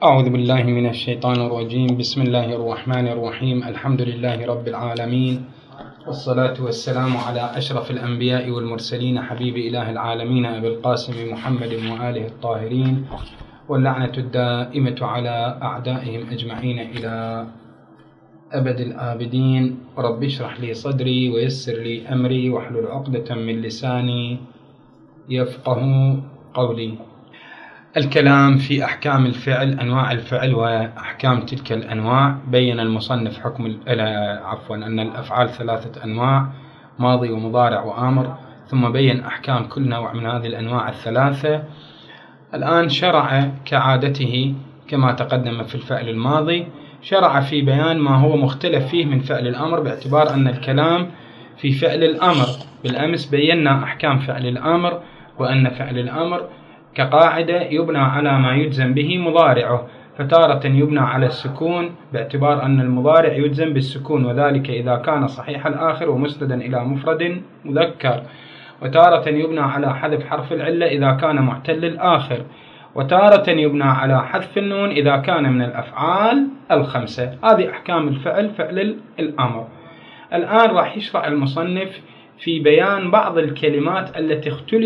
أعوذ بالله من الشيطان الرجيم. بسم الله الرحمن الرحيم. الحمد لله رب العالمين، والصلاة والسلام على أشرف الأنبياء والمرسلين، حبيب إله العالمين أبي القاسم محمد وآله الطاهرين، واللعنة الدائمة على أعدائهم أجمعين إلى أبد الآبدين. رب اشرح لي صدري ويسر لي أمري واحلل عقدة من لساني يفقه قولي. الكلام في أحكام الفعل، أنواع الفعل وأحكام تلك الأنواع. بين المصنف أن الأفعال ثلاثة أنواع: ماضي ومضارع وآمر، ثم بين أحكام كل نوع من هذه الأنواع الثلاثة. الآن شرع كعادته كما تقدم في الفعل الماضي، شرع في بيان ما هو مختلف فيه من فعل الأمر، باعتبار أن الكلام في فعل الأمر. بالأمس بينا أحكام فعل الأمر، وأن فعل الأمر كقاعدة يبنى على ما يجزم به مضارعه، فتارة يبنى على السكون باعتبار أن المضارع يجزم بالسكون، وذلك إذا كان صحيح الآخر ومسندا إلى مفرد مذكر، وتارة يبنى على حذف حرف العلة إذا كان معتل الآخر، وتارة يبنى على حذف النون إذا كان من الأفعال الخمسة. هذه أحكام الفعل، فعل الأمر. الآن راح يشرع المصنف في بيان بعض الكلمات التي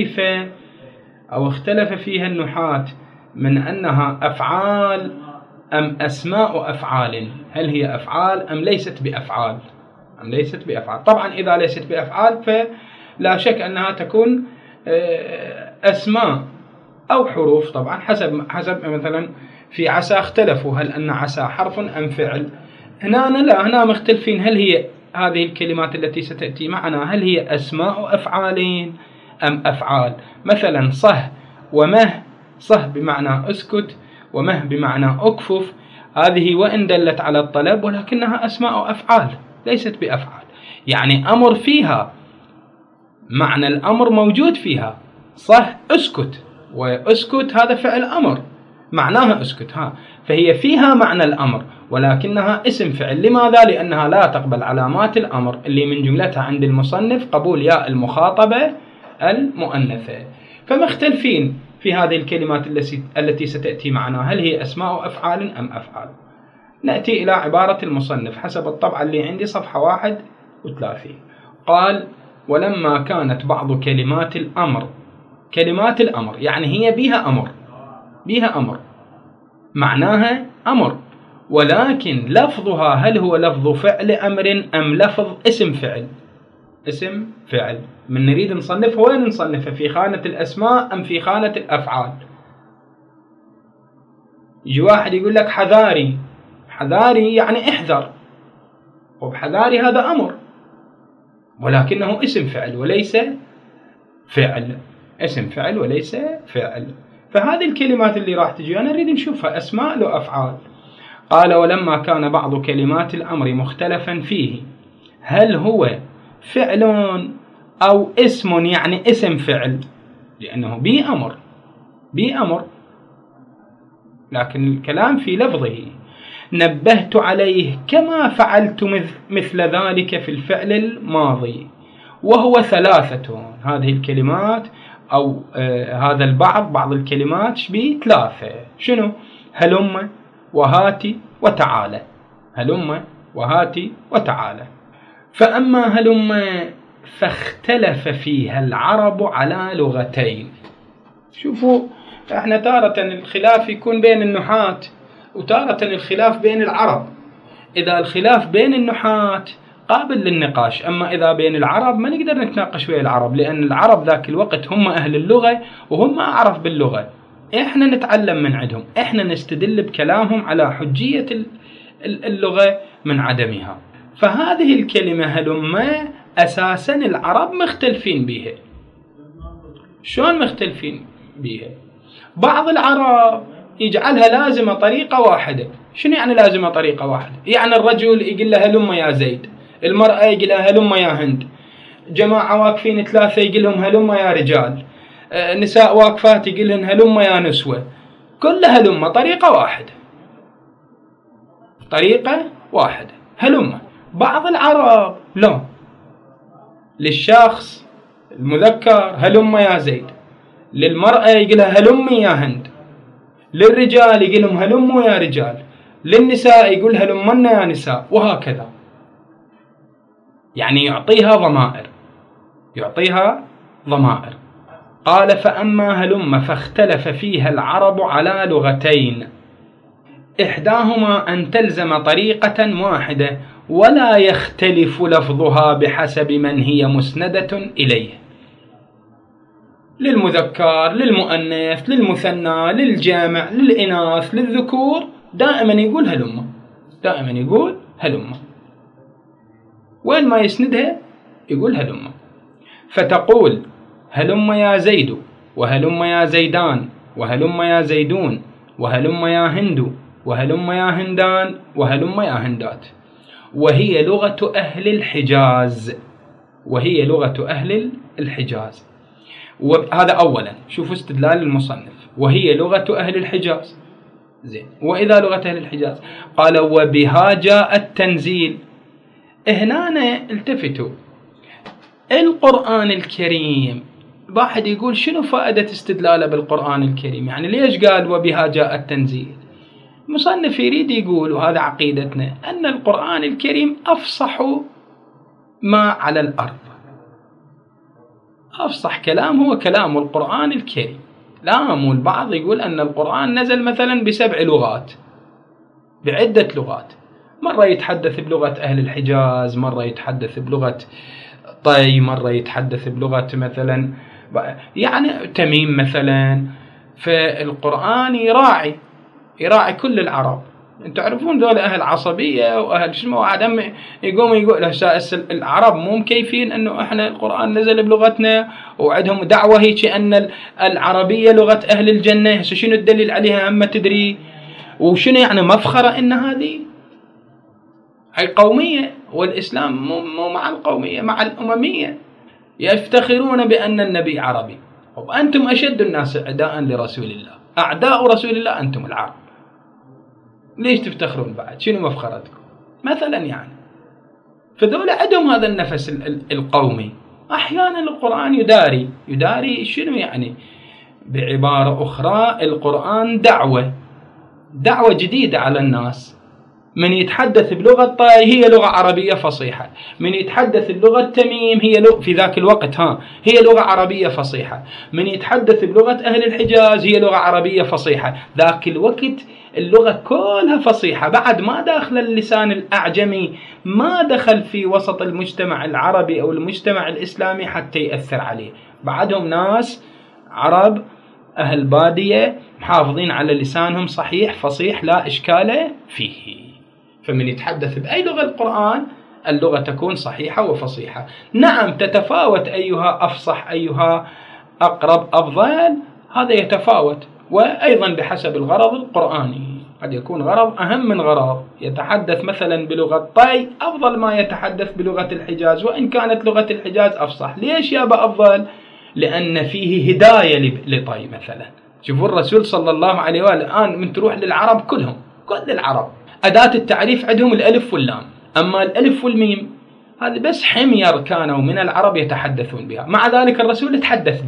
اختلف فيها النحاة من أنها أفعال أم أسماء أفعال. هل هي أفعال أم ليست بأفعال؟ طبعا إذا ليست بأفعال فلا شك أنها تكون أسماء أو حروف. طبعا حسب مثلا في عسى اختلفوا هل أن عسى حرف أم فعل. هنا مختلفين هل هي هذه الكلمات التي ستأتي معنا هل هي أسماء أفعال أم أفعال. مثلا صه ومه، صه بمعنى اسكت، ومه بمعنى اكفف، هذه وإن دلت على الطلب ولكنها أسماء أفعال ليست بأفعال. يعني أمر فيها معنى الأمر موجود فيها. صه اسكت، واسكت هذا فعل أمر معناها اسكت، فهي فيها معنى الأمر ولكنها اسم فعل. لماذا؟ لأنها لا تقبل علامات الأمر اللي من جملتها عند المصنف قبول ياء المخاطبة المؤنثة. فمختلفين في هذه الكلمات التي ستأتي معنا هل هي أسماء أفعال أم أفعال. نأتي إلى عبارة المصنف حسب الطبعة اللي عندي صفحة 31. قال: ولما كانت بعض كلمات الأمر يعني هي بيها أمر معناها أمر، ولكن لفظها هل هو لفظ فعل أمر أم لفظ اسم فعل. من نريد نصنفه وين نصنفه؟ في خانة الأسماء أم في خانة الأفعال؟ يجي واحد يقول لك حذاري يعني احذر، وبحذاري هذا أمر ولكنه اسم فعل وليس فعل، اسم فعل وليس فعل. فهذه الكلمات اللي راح تجي أنا نريد نشوفها أسماء لو أفعال. قال: ولما كان بعض كلمات الأمر مختلفا فيه هل هو فعل أو اسم، يعني اسم فعل، لأنه بي أمر لكن الكلام في لفظه. نبهت عليه كما فعلت مثل ذلك في الفعل الماضي، وهو ثلاثة. هذه الكلمات أو هذا بعض الكلمات ثلاثة. شنو؟ هلم وهاتي وتعالى. هلم وهاتي وتعالى. فأما هلم فاختلف فيها العرب على لغتين. شوفوا، احنا تارة الخلاف يكون بين النحاة وتارة الخلاف بين العرب. إذا الخلاف بين النحاة قابل للنقاش، أما إذا بين العرب ما نقدر نتناقش ويا العرب، لأن العرب ذاك الوقت هم أهل اللغة وهم أعرف باللغة. إحنا نتعلم من عندهم، إحنا نستدل بكلامهم على حجية اللغة من عدمها. فهذه الكلمة هلم أساسا العرب مختلفين بها. شلون مختلفين بها؟ بعض العرب يجعلها لازمة طريقة واحدة. شنو يعني لازمة طريقة واحدة؟ يعني الرجل يقول له هلم يا زيد، المرأة يقول لها هلم يا هند، جماعة واقفين ثلاثة يقول لهم هلم يا رجال، نساء واقفات يقول لهم هلم يا نسوة، كلها هلم طريقة واحدة هلم. بعض العرب لا، للشخص المذكر هلم يا زيد، للمرأة يقول لها هلم يا هند، للرجال يقول لهم هلموا يا رجال، للنساء يقول هلمنا يا نساء، وهكذا. يعني يعطيها ضمائر. قال فأما هلم فاختلف فيها العرب على لغتين، إحداهما أن تلزم طريقة واحدة ولا يختلف لفظها بحسب من هي مسندة إليه، للمذكر، للمؤنث، للمثنى، للجامع، للإناث، للذكور، دائما يقول هلم، وين ما يسندها يقول هلم. فتقول هلم يا زيد، وهلم يا زيدان، وهلم يا زيدون، وهلم يا هند، وهلم يا هندان، وهلم يا هندات. وهي لغة أهل الحجاز. وهذا أولا، شوفوا استدلال المصنف، وهي لغة أهل الحجاز. زين، وإذا لغة أهل الحجاز قال وبها جاء التنزيل. هنا التفتوا، القرآن الكريم، واحد يقول شنو فائدة استدلاله بالقرآن الكريم؟ يعني ليش قال وبها جاء التنزيل؟ المصنف يريد يقول، وهذا عقيدتنا، أن القرآن الكريم أفصح ما على الأرض، أفصح كلام هو كلام القرآن الكريم. لا، البعض يقول أن القرآن نزل مثلا ب7 لغات، بعدة لغات، مرة يتحدث بلغة أهل الحجاز، مرة يتحدث بلغة طي، مرة يتحدث بلغة مثلا يعني تميم مثلا. فالقرآن يراعي كل العرب. انتم تعرفون دول أهل عصبية وأهل شنو، وعدم يقول العرب مو مكيفين أنه إحنا القرآن نزل بلغتنا، وعندهم دعوة هيك أن العربية لغة أهل الجنة. هسه شنو الدليل عليها؟ أما تدري وشنو يعني مفخرة إن هذه هي قومية، والإسلام مو مع القومية، مع الأممية. يفتخرون بأن النبي عربي، وأنتم أشد الناس أعداء لرسول الله، أعداء رسول الله أنتم العرب، ليش تفتخرون بعد؟ شنو مفخرتكم مثلا؟ يعني فذول عندهم هذا النفس القومي. أحيانا القرآن يداري شنو يعني؟ بعبارة أخرى القرآن دعوة جديدة على الناس. من يتحدث بلغة طاي هي لغة عربية فصيحة، من يتحدث اللغة تميم هي في ذاك الوقت هي لغة عربية فصيحة، من يتحدث بلغة أهل الحجاز هي لغة عربية فصيحة. ذاك الوقت اللغة كلها فصيحة، بعد ما داخل اللسان الأعجمي، ما دخل في وسط المجتمع العربي أو المجتمع الإسلامي حتى يأثر عليه. بعدهم ناس عرب أهل بادية محافظين على لسانهم صحيح فصيح لا إشكال فيه. فمن يتحدث بأي لغة القرآن اللغة تكون صحيحة وفصيحة. نعم تتفاوت أيها أفصح، أيها أقرب، أفضل، هذا يتفاوت، وأيضا بحسب الغرض القرآني. قد يكون غرض أهم من غرض، يتحدث مثلا بلغة طي أفضل ما يتحدث بلغة الحجاز، وإن كانت لغة الحجاز أفصح. ليش يابا أفضل؟ لأن فيه هداية لطي مثلا. شوفوا الرسول صلى الله عليه وآله الآن من تروح للعرب كلهم، كل العرب أداة التعريف عندهم الألف واللام، أما الألف والميم هذه بس حمير كانوا من العرب يتحدثون بها. مع ذلك الرسول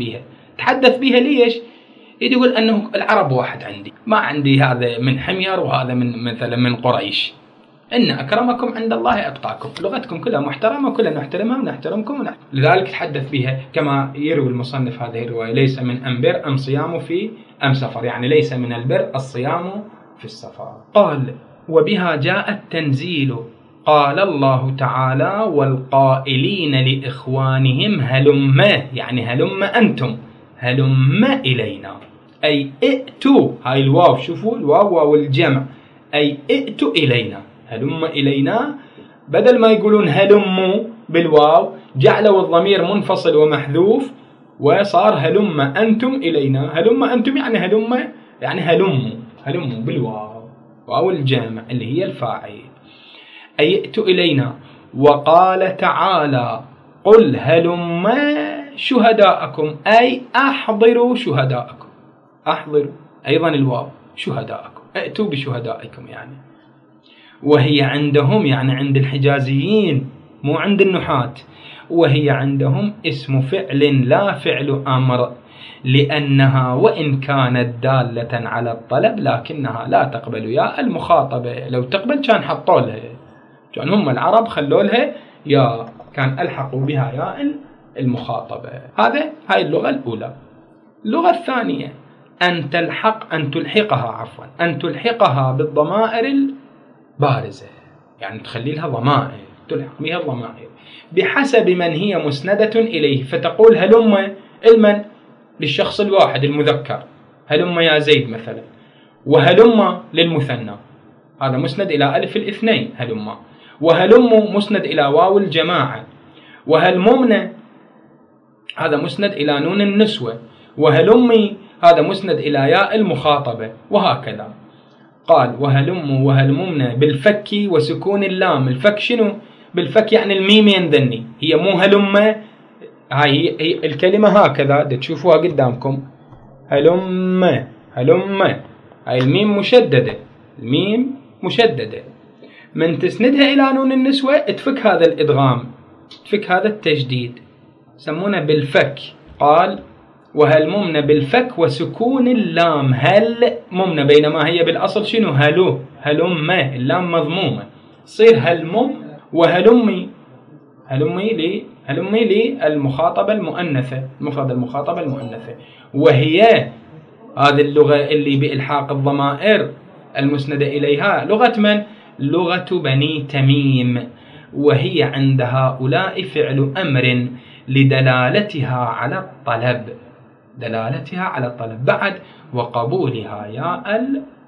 تحدث بها ليش؟ يقول أنه العرب واحد عندي، ما عندي هذا من حمير وهذا من مثلا من قريش. إن أكرمكم عند الله أتقاكم، لغتكم كلها محترمة وكلنا نحترمها ونحترمكم لذلك تحدث بها. كما يروي المصنف هذه الرواية: ليس من أنبر أم صيام في أم سفر، يعني ليس من البر الصيام في السفر. قال وبها جاء التنزيل. قال الله تعالى: والقائلين لإخوانهم هلم، يعني هلم أنتم، هلم إلينا، أي ائتوا. هاي الواو، شوفوا الواو واو الجمع، أي ائتوا إلينا، هلم إلينا. بدل ما يقولون هلموا بالواو جعلوا الضمير منفصل ومحذوف وصار هلم أنتم إلينا. هلم أنتم يعني هلموا بالواو واو الجمع اللي هي الفاعل، أي ائتوا إلينا. وقال تعالى: قل هلم شهداءكم، أي أحضروا شهداءكم. أحضروا أيضا الواو، شهداءكم، ائتوا بشهدائكم يعني. وهي عندهم، يعني عند الحجازيين مو عند النحاة، وهي عندهم اسم فعل لا فعل أمر، لأنها وإن كانت دالة على الطلب لكنها لا تقبل ياء المخاطبة. لو تقبل كان حطوا لها، كان هم العرب خلوا لها يا، كان ألحقوا بها ياء المخاطبة. هاي اللغة الأولى. اللغة الثانية أن تلحقها بالضمائر البارزة، يعني تخلي لها ضمائر، تلحق بها الضمائر بحسب من هي مسندة إليه، فتقول هلم المن للشخص الواحد المذكر، هلم يا زيد مثلا، وهلم للمثنى هذا مسند إلى ألف الاثنين هلم، وهلم مسند إلى واو الجماعة، وهلممن هذا مسند إلى نون النسوة، وهلمي هذا مسند إلى ياء المخاطبة، وهكذا. قال وهلم وهلممن بالفك وسكون اللام. الفك شنو؟ بالفك يعني الميم ينذني، هي مو هلم، هاي الكلمة هكذا تشوفوها قدامكم، هلم هاي الميم مشددة، الميم مشددة، من تسندها إلى نون النسوة تفك هذا الإدغام، تفك هذا التجديد، يسمونه بالفك. قال وهلممن بالفك وسكون اللام، هلممن بينما هي بالأصل شنو؟ هلم، اللام مضمومة، تصير هلمم، وهلمي للمخاطبة المؤنثة، مفرد المخاطبة المؤنثة. وهي هذه اللغة اللي بإلحاق الضمائر المسندة إليها لغة من؟ لغة بني تميم، وهي عند هؤلاء فعل أمر لدلالتها على الطلب، بعد وقبولها ياء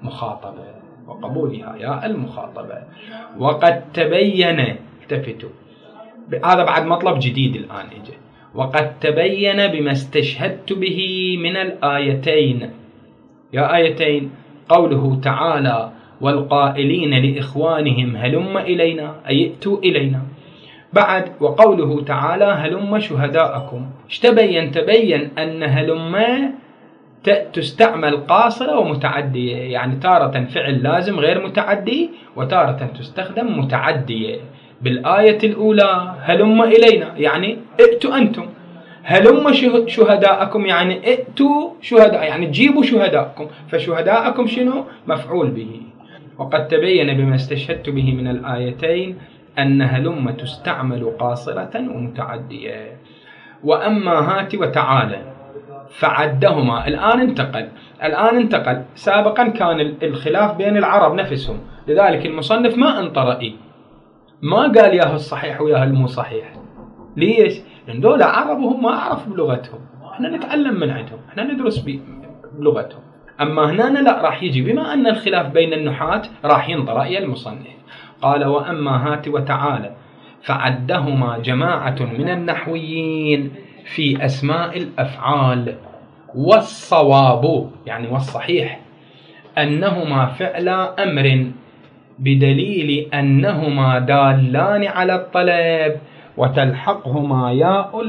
المخاطبة، وقد تبين، التفتوا هذا بعد مطلب جديد الآن إجا، وقد تبين بما استشهدت به من الآيتين، يا آيتين قوله تعالى والقائلين لإخوانهم هلم إلينا، أي ائتوا إلينا، بعد وقوله تعالى هلم شهداءكم. تبين أن هلم تستعمل قاصرة ومتعدية، يعني تارة فعل لازم غير متعدي، وتارة تستخدم متعدية. بالآية الأولى هلم إلينا يعني ائتوا أنتم، هلم شهداءكم يعني ائتوا شهداء، يعني تجيبوا شهداءكم، فشهداءكم شنو؟ مفعول به. وقد تبين بما استشهدت به من الآيتين أن هلم تستعمل قاصرة ومتعدية. وأما هات وتعالى فعدهما، الآن انتقل، سابقا كان الخلاف بين العرب نفسهم، لذلك المصنف ما انطى رأي، ما قال ياهو الصحيح وياهو المو صحيح. ليش؟ لأن دول عرب وهم ما عرفوا بلغتهم، احنا نتعلم من عندهم، احنا ندرس بلغتهم. أما هنا لا، راح يجي بما أن الخلاف بين النحاة راح ينطى رأي المصنف. قال وأما هات وتعالى فعدهما جماعة من النحويين في أسماء الأفعال، والصواب يعني والصحيح أنهما فعل أمر بدليل أنهما دالان على الطلب، وتلحقهما ياء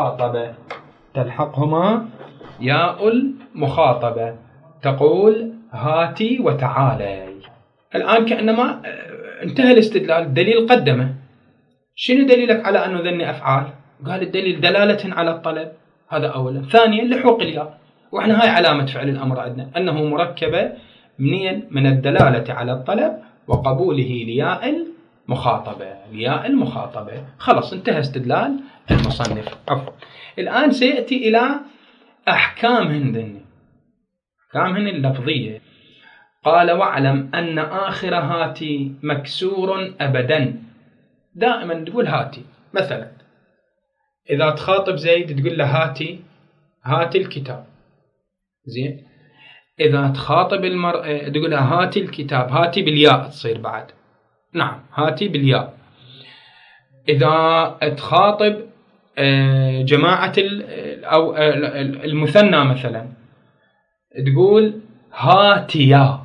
المخاطبة، تقول هاتي وتعالى. الآن كأنما انتهى الاستدلال، الدليل قدمه. شنو دليلك على أنه ذني أفعال؟ قال الدليل دلالة على الطلب، هذا أولا. ثانيا لحوق الياء، وإحنا هاي علامة فعل الأمر عندنا، أنه مركبة من الدلالة على الطلب وقبوله لياء المخاطبة. خلاص انتهى استدلال المصنف. عفوا. الآن سيأتي إلى أحكامهن اللفظية. قال واعلم أن آخر هاتي مكسور أبدا. دائما تقول هاتي، مثلا إذا تخاطب زيد تقول له هاتي الكتاب، زين. إذا تخاطب المرأة تقول لها هاتي الكتاب، هاتي بالياء تصير بعد، نعم هاتي بالياء. إذا تخاطب جماعة أو المثنى مثلا تقول هاتيا،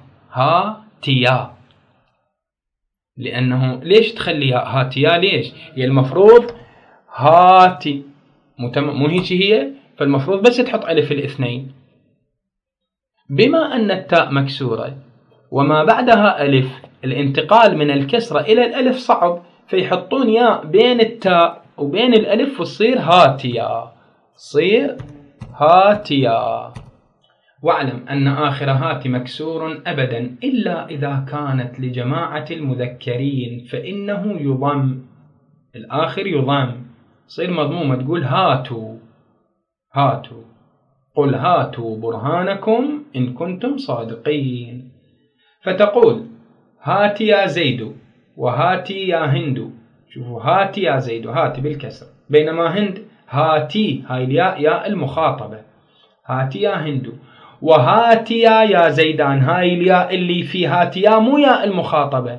لأنه ليش تخليها هاتيا؟ ليش؟ هي المفروض هاتي، مو هي، فالمفروض بس تحط ألف الاثنين. بما أن التاء مكسورة وما بعدها ألف، الانتقال من الكسرة إلى الألف صعب، فيحطون ياء بين التاء وبين الألف وتصير هاتيا، هاتيا. واعلم أن آخر هات مكسور أبدا إلا إذا كانت لجماعة المذكرين فإنه يضم، الآخر يضم، صير مضمومة، تقول هاتوا، هاتوا، قل هاتوا برهانكم إن كنتم صادقين. فتقول هاتي يا زيد وهاتي يا هند. شوفوا هاتي يا زيد، هاتي بالكسر، بينما هند هاتي، هاي الياء ياء المخاطبة، هاتي يا هند، وهاتي يا زيدان، هاي الياء اللي في هاتي يا مو ياء المخاطبة،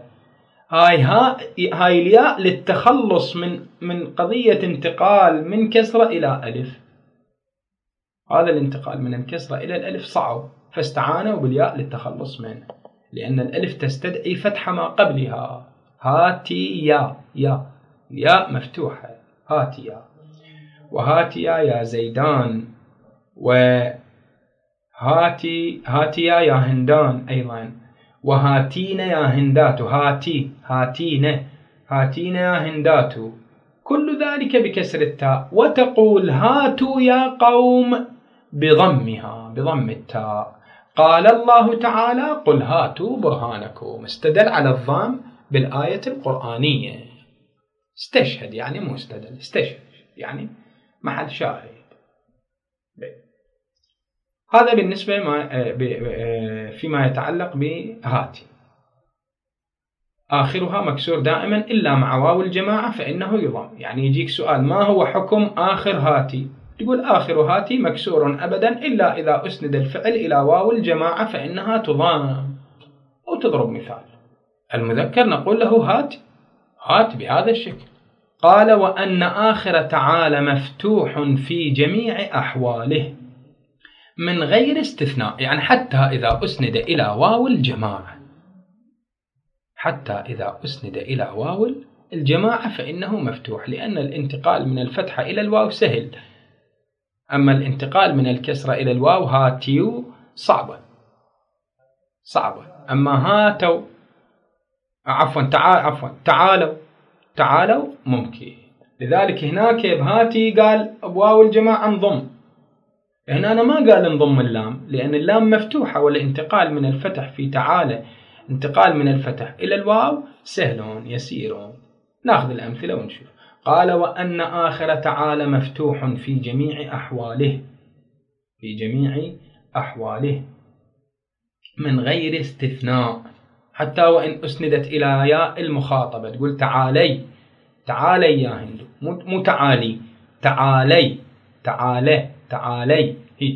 هاي الياء للتخلص من قضية انتقال من كسرة إلى ألف. هذا الانتقال من الكسرة إلى الألف صعب، فاستعانوا بالياء للتخلص منه، لأن الألف تستدعي فتح ما قبلها. هاتي يا الياء مفتوحة، هاتي يا، وهاتي يا زيدان، وهاتي يا هندان أيضا، وهاتين يا هندات، هاتين يا هندات، كل ذلك بكسر التاء. وتقول هاتوا يا قوم بضمها، بضم التاء. قال الله تعالى قل هاتوا برهانكم، استدل على الضم بالآية القرآنية، استشهد يعني مو استدل، استشهد يعني محل شاهد. هذا بالنسبة فيما يتعلق بهاتي. آخرها مكسور دائما إلا مع واو الجماعة فإنه يضم. يعني يجيك سؤال ما هو حكم آخر هاتي؟ تقول آخر هاتي مكسور أبدا إلا إذا أسند الفعل إلى واو الجماعة فإنها تضام. أو تضرب مثال المذكر نقول له هات بهذا الشكل. قال وأن آخر تعالى مفتوح في جميع أحواله من غير استثناء، يعني حتى إذا أسند إلى واو الجماعة، حتى إذا أسند إلى واو الجماعة فإنه مفتوح، لأن الانتقال من الفتحة إلى الواو سهل، أما الانتقال من الكسرة إلى الواو هاتيو صعبة. أما هاتوا تعالوا ممكن. لذلك هناك بهاتي قال بواو الجماعة انضم، هنا أنا ما قال انضم اللام، لأن اللام مفتوحة، والانتقال من الفتح في تعالى انتقال من الفتح إلى الواو سهل يسير. نأخذ الأمثلة ونشوف. قال وأن آخر تعالى مفتوح في جميع أحواله من غير استثناء، حتى وإن أسندت إلى ياء المخاطبة، تقول تعالي يا هند، مو تعالي هيك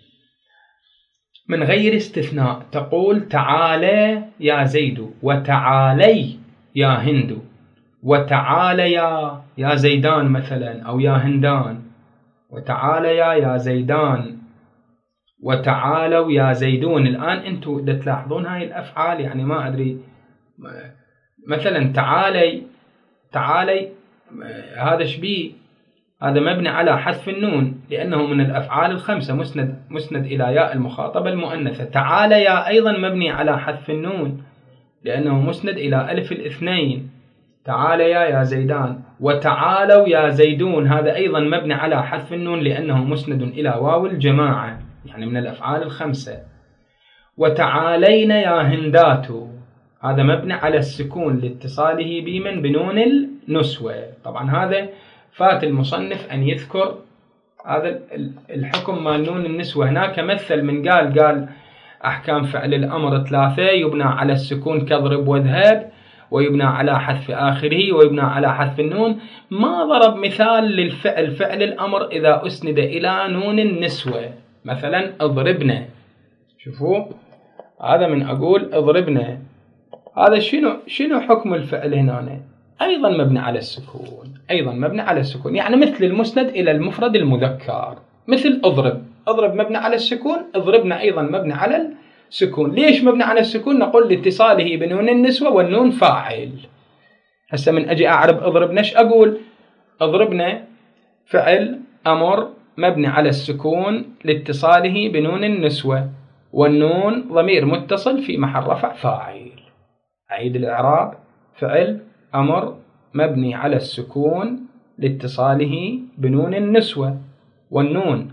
من غير استثناء. تقول تعالى يا زيد، وتعالي يا هند، وتعالى يا زيدان مثلا، أو يا هندان، وتعالى يا زيدان، وتعالوا يا زيدون. الآن أنتم تلاحظون هاي الأفعال، يعني ما أدري مثلا تعالي هذا شبيه، هذا مبني على حذف النون لأنه من الأفعال الخمسة، مسند إلى ياء المخاطبة المؤنثة. تعالى يا أيضا مبني على حذف النون لأنه مسند إلى ألف الاثنين. تعالى يا زيدان، وتعالوا يا زيدون، هذا أيضا مبني على حذف النون لأنه مسند إلى واو الجماعة، يعني من الأفعال الخمسة. وتعالين يا هندات، هذا مبني على السكون لاتصاله بمن بنون النسوة. طبعا هذا فات المصنف أن يذكر هذا الحكم مال نون النسوة. هناك مثل من قال أحكام فعل الأمر 3 يبنى على السكون كضرب واذهب، ويبنى على حذف آخره، ويبنى على حذف النون. ما ضرب مثال للفعل فعل الأمر إذا أسند إلى نون النسوة، مثلا اضربنا. شوفوا هذا من أقول اضربنا، هذا شنو حكم الفعل هنا؟ أيضا مبني على السكون، يعني مثل المسند إلى المفرد المذكر، مثل اضرب مبني على السكون، اضربنا أيضا مبني على السكون. ليش مبني على السكون؟ نقول لاتصاله بنون النسوة، والنون فاعل. هسه من أجي أعرب اضربنا، ايش أقول؟ اضربنا فعل أمر مبني على السكون لاتصاله بنون النسوة، والنون ضمير متصل في محل رفع فاعل. أعيد الإعراب: فعل أمر مبني على السكون لاتصاله بنون النسوة، والنون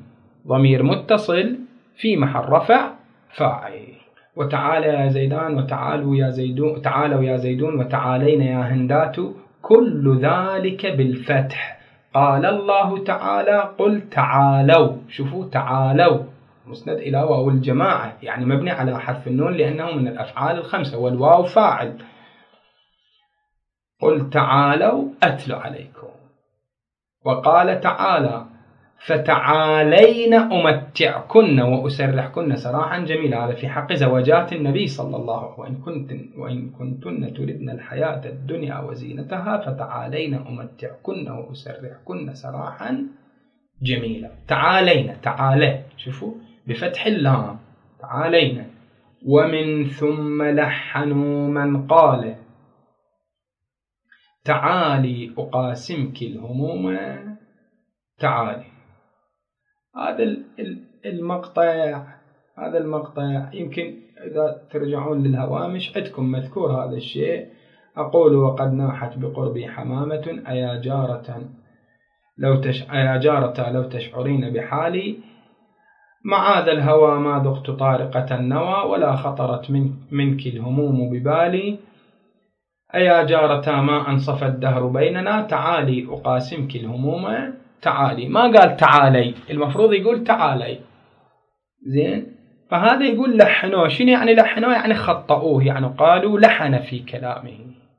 ضمير متصل في محل رفع فاعل. وتعالى يا زيدان وتعالوا يا زيدون، تعالوا يا زيدون وتعالينا يا هندات، كل ذلك بالفتح. قال الله تعالى قل تعالوا. شوفوا تعالوا مسند إلى واو الجماعة، يعني مبني على حذف النون لأنه من الأفعال الخمسة والواو فاعل. قل تعالوا أتل عليكم. وقال تعالى فتعالين أمتعكن وأسرحكن سراحا جميلا. هذا في حق زوجات النبي صلى الله عليه وسلم. وإن كنتن تردن الحياة الدنيا وزينتها فتعالين أمتعكن وأسرحكن سراحا جميلا. تعالين، تعالى شوفوا بفتح اللام تعالين. ومن ثم لحنوا من قال تعالي أقاسمك الهموم تعالي. هذا المقطع يمكن إذا ترجعون للهوامش عندكم مذكور هذا الشيء. أقول وقد ناحت بقربي حمامة أيا جارة لو تشعرين بحالي، معاذ الهوى ما ذقت طارقة النوى ولا خطرت منك الهموم ببالي، أيا جارة ما أنصف الدهر بيننا تعالي أقاسمك الهموم تعالي. ما قال تعالي، المفروض يقول تعالي. زين، فهذا يقول لحنوه. شنو يعني لحنوه؟ يعني خطأوه، يعني قالوا لحن في كلامه،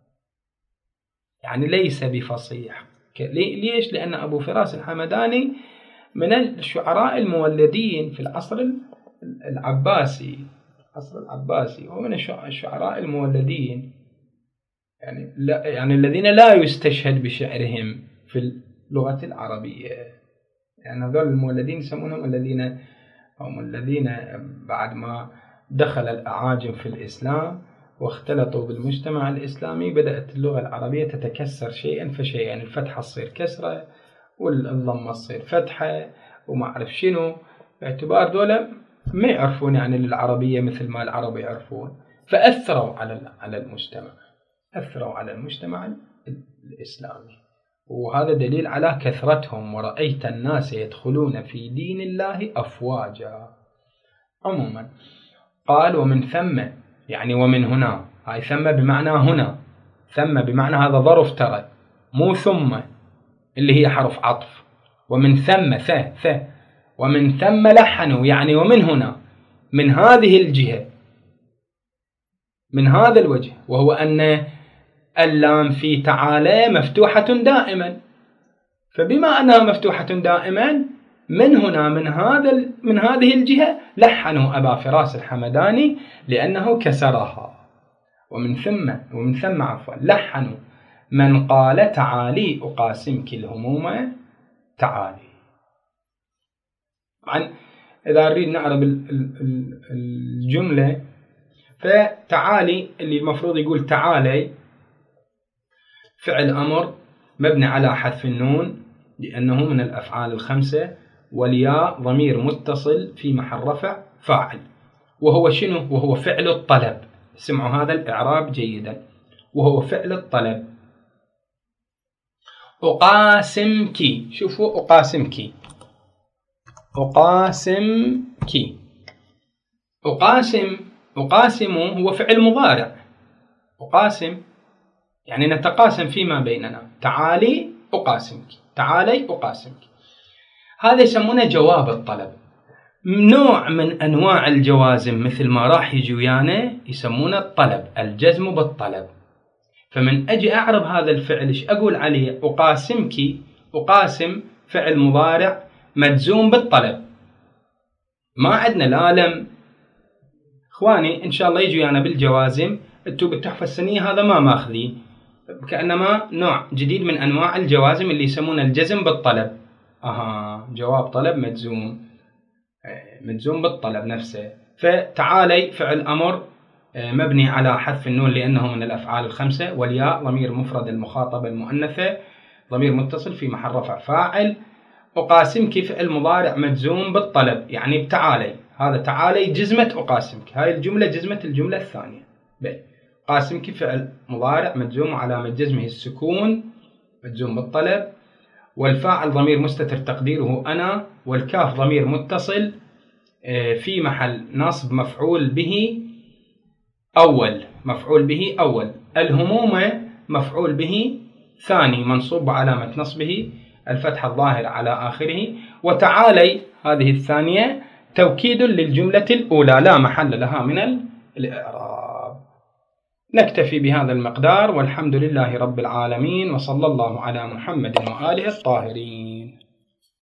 يعني ليس بفصيح. ليش؟ لأن أبو فراس الحمداني من الشعراء المولدين في العصر العباسي، هو من الشعراء المولدين، يعني الذين لا يستشهد بشعرهم في اللغة العربية. يعني هذول المولدين يسمونهم الذين بعد ما دخل الأعاجم في الإسلام واختلطوا بالمجتمع الإسلامي بدأت اللغة العربية تتكسر شيئا فشيئا، يعني الفتحة تصير كسرة والضمة تصير فتحة وما أعرف شنو، باعتبار دولة ما يعرفون يعني العربية مثل ما العرب يعرفون، فأثروا على المجتمع الإسلامي. وهذا دليل على كثرتهم. ورأيت الناس يدخلون في دين الله أفواجا. عموما قال ومن ثم، يعني ومن هنا، هاي ثم بمعنى هنا، ثم بمعنى هذا ظرف ترى، مو ثم اللي هي حرف عطف. ومن ثم ث ومن ثم لحنوا، يعني ومن هنا، من هذه الجهة، من هذا الوجه، وهو أن اللام في تعالى مفتوحة دائما، فبما أنها مفتوحة دائما من هنا من هذه الجهة لحنوا أبا فراس الحمداني لأنه كسرها. ومن ثم لحنوا من قال تعالي أقاسمك الهموم تعالي. طبعا إذا نريد نعرب الجملة، فتعالي اللي المفروض يقول تعالي فعل أمر مبني على حذف النون لأنه من الأفعال الخمسة، والياء ضمير متصل في محل رفع فاعل، وهو شنو؟ وهو فعل الطلب. سمعوا هذا الإعراب جيدا، وهو فعل الطلب. أقاسمك، شوفوا أقاسمك، أقاسم هو فعل مضارع. أقاسم يعني نتقاسم فيما بيننا. تعالي أقاسمك، تعالي أقاسمك، هذا يسمونه جواب الطلب. نوع من أنواع الجوازم مثل ما راح يجي ويانا يسمونه الطلب، الجزم بالطلب. فمن أجي أعرب هذا الفعل إيش أقول عليه؟ أقاسمك، أقاسم فعل مضارع مجزوم بالطلب، ما عندنا لا لم. إخواني إن شاء الله يجي ويانا بالجوازم، انتوا بالتحفة السنية هذا ما ماخذي، كأنما نوع جديد من أنواع الجوازم اللي يسمونه الجزم بالطلب. جواب طلب مجزوم بالطلب نفسه. فتعالي فعل أمر مبني على حذف النون لأنه من الأفعال الخمسة، والياء ضمير مفرد المخاطبة المؤنثة ضمير متصل في محل رفع فاعل. أقاسمك فعل مضارع مجزوم بالطلب، يعني بتعالي، هذا تعالي جزمة أقاسمك، هاي الجملة جزمة الجملة الثانية. قاسمك فعل مضارع مجزوم علامة جزمه السكون مجزوم بالطلب. والفاعل ضمير مستتر تقديره أنا، والكاف ضمير متصل في محل نصب مفعول به أول. الهموم مفعول به ثاني منصوب علامة نصبه الفتح الظاهر على آخره. وتعالي هذه الثانية توكيد للجملة الأولى لا محل لها من الإعراب. نكتفي بهذا المقدار، والحمد لله رب العالمين، وصلى الله على محمد وآله الطاهرين.